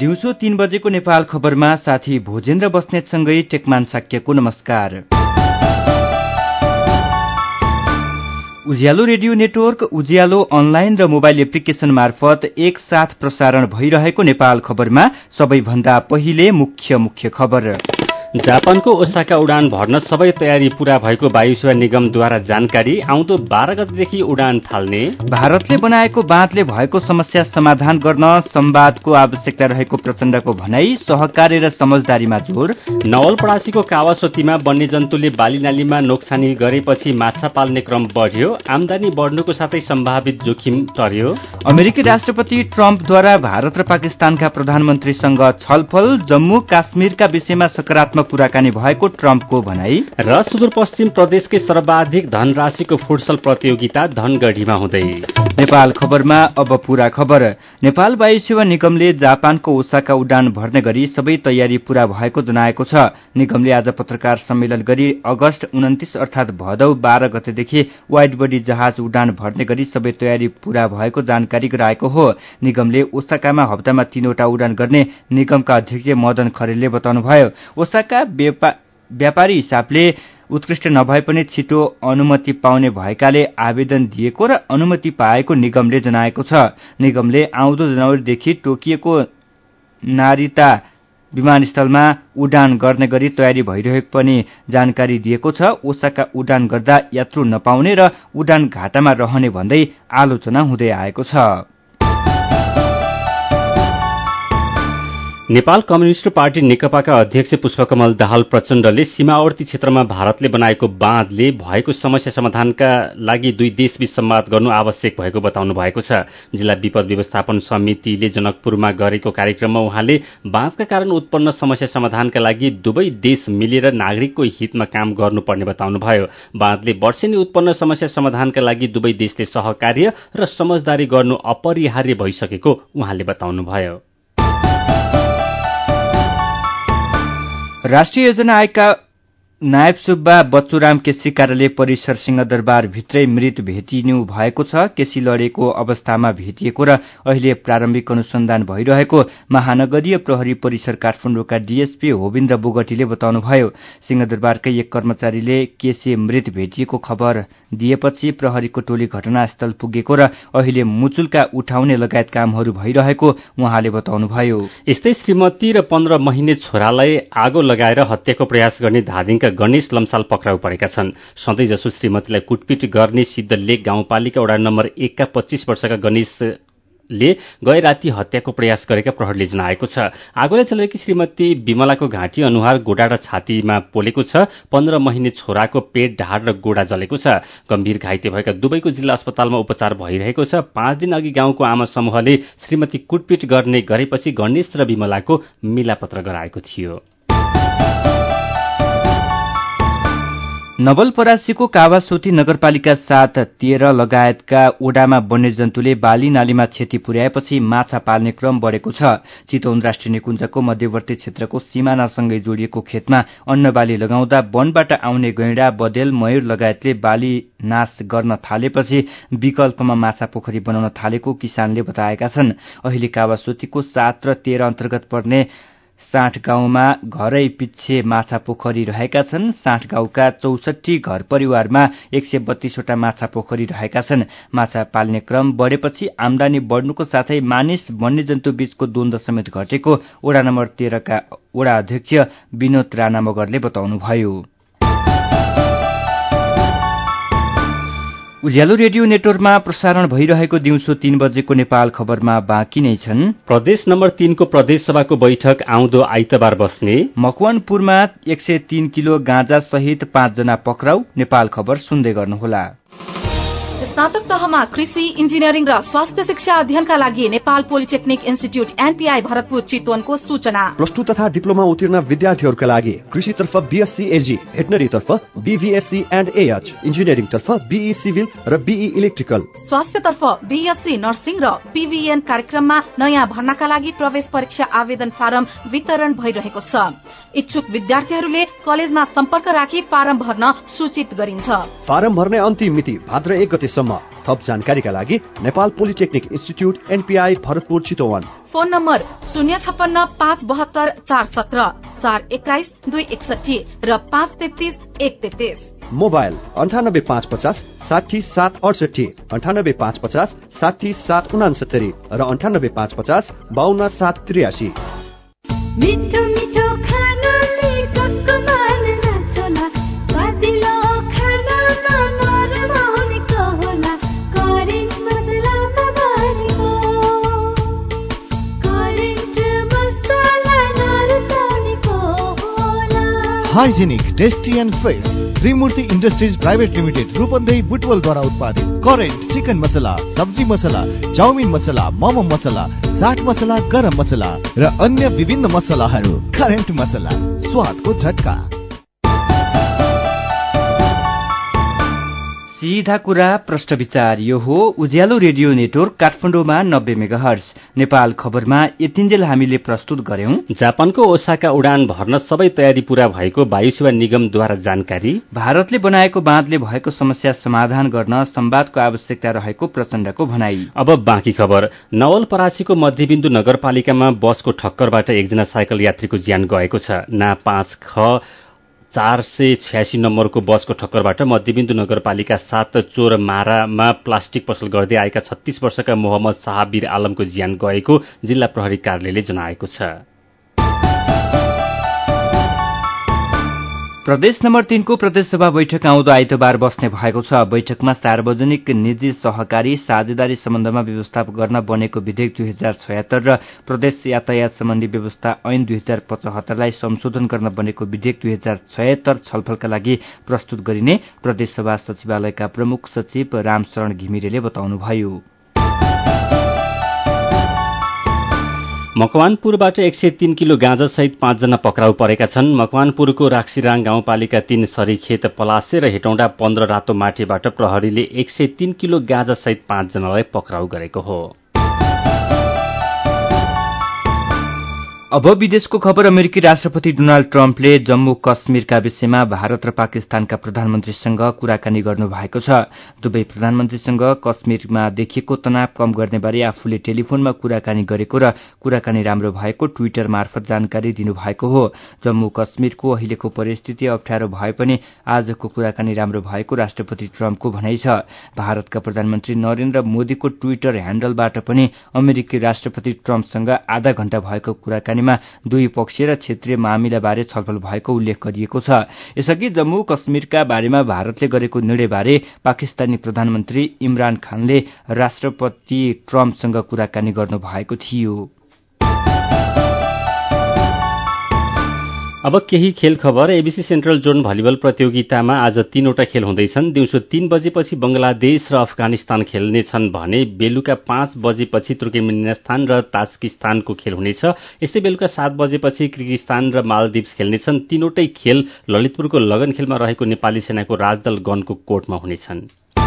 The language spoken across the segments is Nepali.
दिउँसो 3 बजेको नेपाल खबरमा साथी भोजेन्द्र बस्नेतसँगै टेकमान साक्यको नमस्कार। Ujyaalo radio network, Ujyaalo online र मोबाइल एप्लिकेशन मार्फत एकसाथ प्रसारण भइरहेको नेपाल खबरमा सबैभन्दा पहिले मुख्य खबर। जापानको ओसाका उडान भर्न सबै तयारी पूरा भएको वायु सेवा निगमद्वारा जानकारी। आउँदो 12 गतेदेखि उडान थाल्ने। भारतले बनाएको बाँधले भएको समस्या समाधान गर्न संवादको आवश्यकता रहेको प्रचण्डको भनाई। सहकार्य र समझदारीमा जोड़। नवलपरासीको कावासोतीमा वन्यजन्तुले बालीनालीमा नोक्सानी गरेपछि माछा पाल्ने क्रम बढ्यो। आमदानी बढ्नुको साथै सम्भावित जोखिम टर्यो। अमेरिकी राष्ट्रपति ट्रम्पद्वारा भारत र पाकिस्तानका प्रधानमन्त्रीसँग छलफल। जम्मू काश्मीरका विषयमा सकारात्मक कुराकानी भएको ट्रम्पको भनाई। र सुदूरपश्चिम प्रदेशकै सर्वाधिक धनराशिको फुटसल प्रतियोगिता धनगढीमा हुँदै। नेपाल खबरमा अब पूरा खबर। नेपाल वायु सेवा निगमले जापानको ओसाका उडान भर्ने गरी सबै तयारी पूरा भएको जनाएको छ। निगमले आज पत्रकार सम्मेलन गरी अगस्त 29 अर्थात भदौ 12 गतेदेखि वाइड बडी जहाज उडान भर्ने गरी सबै तयारी पूरा भएको जानकारी गराएको हो। निगमले ओसाकामा हप्तामा 3 वटा उडान गर्ने निगमका अध्यक्ष मदन खरेलले बताउनुभयो। ओसाका व्यापारी हिसाबले उत्कृष्ट नभए पनि छिटो अनुमति पाउने भएकाले आवेदन दिएको र अनुमति पाएको निगमले जनाएको छ। निगमले आउँदो जनवरीदेखि टोकिएको नारिता विमानस्थलमा उडान गर्ने गरी तयारी भइरहेको पनि जानकारी दिएको छ। ओसाका उडान गर्दा यात्रु नपाउने र उडान घाटामा रहने भन्दै आलोचना हुँदै आएको छ। नेपाल कम्युनिष्ट पार्टी नेकपाका अध्यक्ष पुष्पकमल दाहाल प्रचण्डले सीमावर्ती क्षेत्रमा भारतले बनाएको बाँधले भएको समस्या समाधानका लागि दुई देशबीच संवाद गर्नु आवश्यक भएको बताउनु भएको छ। जिल्ला विपद व्यवस्थापन समितिले जनकपुरमा गरेको कार्यक्रममा उहाँले बाँधका कारण उत्पन्न समस्या समाधानका लागि दुवै देश मिलेर नागरिकको हितमा काम गर्नुपर्ने बताउनुभयो। बाँधले वर्षेनी उत्पन्न समस्या समाधानका लागि दुवै देशले सहकार्य र समझदारी गर्नु अपरिहार्य भइसकेको उहाँले बताउनुभयो। राष्ट्रिय योजना आयोगका नायब सुब्बा बच्चुराम केसी कार्यालय परिसर सिंहदरबार भित्रै मृत भेटिनु भएको छ। केसी लडेको अवस्थामा भेटिएको र अहिले प्रारम्भिक अनुसन्धान भइरहेको महानगरीय प्रहरी परिसर काठमाडौँका डीएसपी होविन्द्र बोगटीले बताउनुभयो। सिंहदरबारकै एक कर्मचारीले केसी मृत भेटिएको खबर दिएपछि प्रहरीको टोली घटनास्थल पुगेको र अहिले मुचुल्का उठाउने लगायत कामहरू भइरहेको उहाँले बताउनुभयो। यस्तै श्रीमती र 15 महिने छोरालाई आगो लगाएर हत्याको प्रयास गर्ने धादिङका गणेश लम्साल पक्राउ परेका छन्। सधैँ जसो श्रीमतीलाई कुटपिट गर्ने सिद्धलेक गाउँपालिका वडा नम्बर 1 का 25 वर्षका गणेशले गए राति हत्याको प्रयास गरेका प्रहरीले जनाएको छ। आगोले जलेकी श्रीमती विमलाको घाँटी, अनुहार, गोडा र छातीमा पोलेको छ। 15 महिने छोराको पेट, ढाड र गोडा जलेको छ। गम्भीर घाइते भएका दुवैको जिल्ला अस्पतालमा उपचार भइरहेको छ। 5 दिन अघि गाउँको आमा समूहले श्रीमती कुटपिट गर्ने गरेपछि गणेश र विमलाको मिलापत्र गराएको थियो। नवलपरासीको कावासोती नगरपालिका 7, 13 लगायतका ओडामा वन्यजन्तुले बाली नालीमा क्षति पुर्याएपछि माछा पाल्ने क्रम बढ़ेको छ। चितवन राष्ट्रिय निकुञ्जको मध्यवर्ती क्षेत्रको सीमानासँगै जोडिएको खेतमा अन्नबाली लगाउँदा वनबाट आउने गैंडा, बदेल, मयूर लगायतले बाली नाश गर्न थालेपछि विकल्पमा माछा पोखरी बनाउन थालेको किसानले बताएका छन्। अहिले कावासोतीको 7 र 13 अन्तर्गत पर्ने 60 गाउँमा घरै पिच्छे माछा पोखरी रहेका छन्। 60 गाउँका 64 घर परिवारमा 132 वटा माछा पोखरी रहेका छन्। माछा पाल्ने क्रम बढ़ेपछि आमदानी बढ़नुको साथै मानिस वन्यजन्तु बीचको द्वन्द्व समेत घटेको वडा नम्बर 13 का वडा अध्यक्ष विनोद राणा मगरले बताउनुभयो। उज्यालो रेडियो नेटवर्कमा प्रसारण भइरहेको दिउँसो 3 बजेको नेपाल खबरमा बाँकी नै छन्। प्रदेश नम्बर 3 को प्रदेश सभाको बैठक आउँदो आइतबार बस्ने। मकवानपुरमा 103 किलो गाँजा सहित 5 जना पक्राउ। नेपाल खबर सुन्दै गर्नुहोला। स्नातक तहमा कृषि, इन्जिनियरिङ र स्वास्थ्य शिक्षा अध्ययनका लागि Nepal polytechnic institute NPI Bharatpur चितवनको सूचना। +2 तथा डिप्लोमा उत्तीर्ण विद्यार्थीहरूका लागि कृषितर्फ बीएससी एजी, भेटनरीतर्फ बीभीएससी एन्ड एएच, इन्जिनियरिङतर्फ बीई सिभिल र बीई इलेक्ट्रिकल, स्वास्थ्यतर्फ बीएससी नर्सिङ र पीवीएन कार्यक्रममा नयाँ भर्नाका लागि प्रवेश परीक्षा आवेदन फारम वितरण भइरहेको छ। इच्छुक विद्यार्थीहरूले कलेजमा सम्पर्क राखी फारम भर्न सूचित गरिन्छ। फारम भर्ने अन्तिम मिति भाद्र 1 गते गतेसम्म। थप जानकारीका लागि Nepal polytechnic institute NPI Bharatpur Chitwan. Phone number 056-572-417, 421-261 र 533-133। मोबाइल 98-550 60-768, 98-550 60-769 र 98-550 52-783। मिठो मिठो खानाले कसको मन नाच्ला, स्वादिलो खानामा नरम हुनेको होला, करेन्ट मसलामा बनेको, करेन्ट मसला नरुसाउनेको होला। Hygienic, tasty and fresh Trimurti industries private limited Rupandehi बुटवलद्वारा उत्पादित करेन्ट चिकन मसला, सब्जी मसला, चाउमिन मसला, मोमो मसला, चाट मसला, गरम मसला र अन्य विभिन्न मसलाहरू। करेन्ट मसला, स्वादको झट्का। सीधा कुरा प्रश्न विचार। यो हो उज्यालो रेडियो नेटवर्क काठमाडौँमा 90 मेगाहर्ज। नेपाल खबरमा यतिन्जेल हामीले प्रस्तुत गर्यौं जापानको ओसाका उडान भर्न सबै तयारी पूरा भएको वायु सेवा निगमद्वारा जानकारी। भारतले बनाएको बाँधले भएको समस्या समाधान गर्न संवादको आवश्यकता रहेको प्रचण्डको भनाई। अब बाँकी खबर। नवलपरासीको मध्यबिन्दु नगरपालिकामा बसको ठक्करबाट एकजना साइकल यात्रीको ज्यान गएको छ। ना 5ख 486 नम्बरको बसको ठक्करबाट मध्यबिन्दु नगरपालिका 7 चोर मारामा प्लास्टिक पसल गर्दै आएका 36 वर्षका मोहम्मद साहबीर आलमको ज्यान गएको जिल्ला प्रहरी कार्यालयले जनाएको छ। प्रदेश नम्बर 3 को प्रदेशसभा बैठक आउँदो आइतबार बस्ने भएको छ। बैठकमा सार्वजनिक निजी सहकारी साझेदारी सम्बन्धमा व्यवस्था गर्न बनेको विधेयक 2076 र प्रदेश यातायात सम्बन्धी व्यवस्था ऐन 2075लाई संशोधन गर्न बनेको विधेयक 2076 छलफलका लागि प्रस्तुत गरिने प्रदेशसभा सचिवालयका प्रमुख सचिव रामशरण घिमिरेले बताउनुभयो। मकवानपुरबाट 103 किलो गाँजासहित 5 जना पक्राउ परेका छन्। मकवानपुरको राक्सीराङ गाउँपालिका 3 सरीखेत पलासे र हेटौँडा 15 रातो माटीबाट प्रहरीले 103 किलो गाँजासहित 5 जनालाई पक्राउ गरेको हो। अब विदेशको खबर। अमेरिकी राष्ट्रपति डोनाल्ड ट्रम्पले जम्मू कश्मीरका विषयमा भारत र पाकिस्तानका प्रधानमन्त्रीसँग कुराकानी गर्नु भएको छ। दुवै प्रधानमन्त्रीसँग कश्मीरमा देखिएको तनाव कम गर्नेबारे आफूले टेलिफोनमा कुराकानी गरेको र कुराकानी राम्रो भएको ट्विटर मार्फत जानकारी दिनुभएको हो। जम्मू कश्मीरको अहिलेको परिस्थिति अप्ठ्यारो भए पनि आजको कुराकानी राम्रो भएको राष्ट्रपति ट्रम्पको भनाइ छ। भारतका प्रधानमन्त्री नरेन्द्र मोदीको ट्विटर ह्यान्डलबाट पनि अमेरिकी राष्ट्रपति ट्रम्पसँग आधा घण्टा भएको कुराकानी दुई पक्षीय र क्षेत्रीय मामिलाबारे छलफल भएको उल्लेख गरिएको छ। यसअघि जम्मू कश्मीरका बारेमा भारतले गरेको निर्णयबारे पाकिस्तानी प्रधानमन्त्री इमरान खानले राष्ट्रपति ट्रम्पसँग कुराकानी गर्नुभएको थियो। अब केही खेल खबर। एबीसी सेन्ट्रल जोन भलिबल प्रतियोगितामा आज 3वटा खेल हुँदैछन्। दिउँसो 3 बजेपछि बंगलादेश र अफगानिस्तान खेल्नेछन् भने बेलुका 5 बजेपछि तुर्कमेनिस्तान र ताजिकिस्तानको खेल हुनेछ। यस्तै बेलुका 7 बजेपछि किर्गिस्तान र मालदिप्स खेल्नेछन्। तीनवटै खेल ललितपुरको लगनखेलमा रहेको नेपाली सेनाको राजदल गनको कोर्टमा हुनेछन्।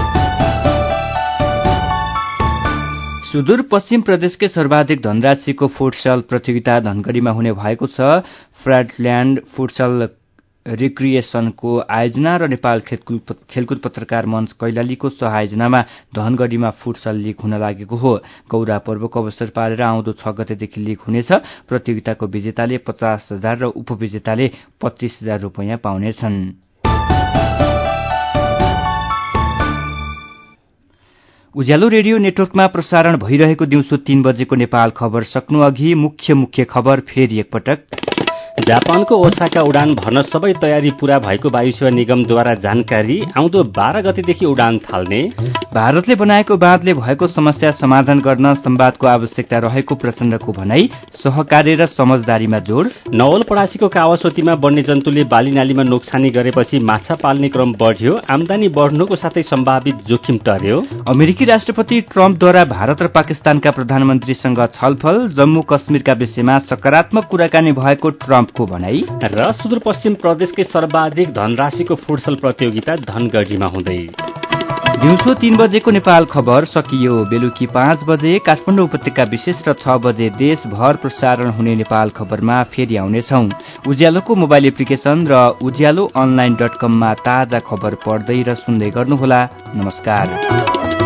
सुदूरपश्चिम प्रदेशकै सर्वाधिक धनराशिको फुटसल प्रतियोगिता धनगढ़ीमा हुने भएको छ। फ्ल्याटल्याण्ड फुटसल रिक्रिएसनको आयोजना र नेपाल खेलकुद पत्रकार मञ्च कैलालीको सहायोजनामा धनगढ़ीमा फुटसल लीग हुन लागेको हो। गौरा पर्वको अवसर पारेर आउँदो 6 गतेदेखि लीग हुनेछ। प्रतियोगिताको विजेताले 50,000 र उपविजेताले 25,000 रुपैयाँ पाउनेछन्। उज्यालो रेडियो नेटवर्कमा प्रसारण भइरहेको दिउँसो 3 बजेको नेपाल खबर सक्नु अघि मुख्य खबर फेरि एकपटक। जापानको ओसाका उडान भर्न सबै तयारी पूरा भएको वायुसेवा निगमद्वारा जानकारी। आउँदो 12 गतेदेखि उडान थाल्ने। भारतले बनाएको बाँधले भएको समस्या समाधान गर्न संवादको आवश्यकता रहेको प्रचण्डको भनाई। सहकार्य र समझदारीमा जोड। नवलपरासीको कावासोतीमा वन्यजन्तुले बालीनालीमा नोक्सानी गरेपछि माछा पाल्ने क्रम बढ्यो। आमदानी बढ्नुको साथै सम्भावित जोखिम टर्यो। अमेरिकी राष्ट्रपति ट्रम्पद्वारा भारत र पाकिस्तानका प्रधानमन्त्रीसँग छलफल। जम्मू कश्मीरका विषयमा सकारात्मक कुराकानी भएको ट्रम्पको भनाई। र सुदूरपश्चिम प्रदेशकै सर्वाधिक धनराशिको फुटसल प्रतियोगिता धनगढ़ीमा हुँदै। दिउँसो 3 बजेको नेपाल खबर सकियो। बेलुकी 5 बजे काठमाडौँ उपत्यका विशेष र 6 बजे देशभर प्रसारण हुने नेपाल खबरमा फेरि आउनेछौं। उज्यालोको मोबाइल एप्लिकेशन र उज्यालो online.com मा ताजा खबर पढ्दै र सुन्दै गर्नुहोला। नमस्कार।